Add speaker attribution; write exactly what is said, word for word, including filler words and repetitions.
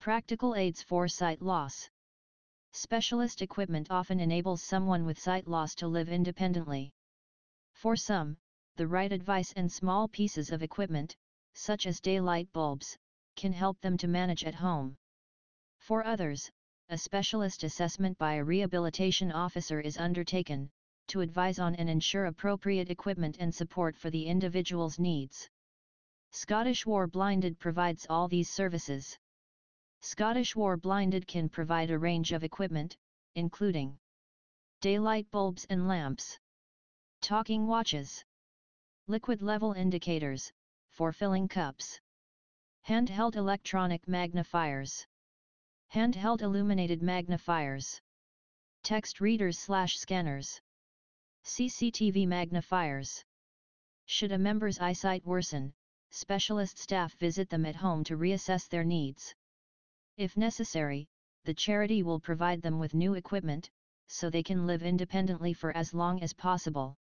Speaker 1: Practical aids for sight loss. Specialist equipment often enables someone with sight loss to live independently. For some, the right advice and small pieces of equipment, such as daylight bulbs, can help them to manage at home. For others, a specialist assessment by a rehabilitation officer is undertaken, to advise on and ensure appropriate equipment and support for the individual's needs. Scottish War Blinded provides all these services. Scottish War Blinded can provide a range of equipment, including daylight bulbs and lamps, talking watches, liquid level indicators, for filling cups, handheld electronic magnifiers, handheld illuminated magnifiers, text readers slash scanners, C C T V magnifiers. Should a member's eyesight worsen, specialist staff visit them at home to reassess their needs. If necessary, the charity will provide them with new equipment, so they can live independently for as long as possible.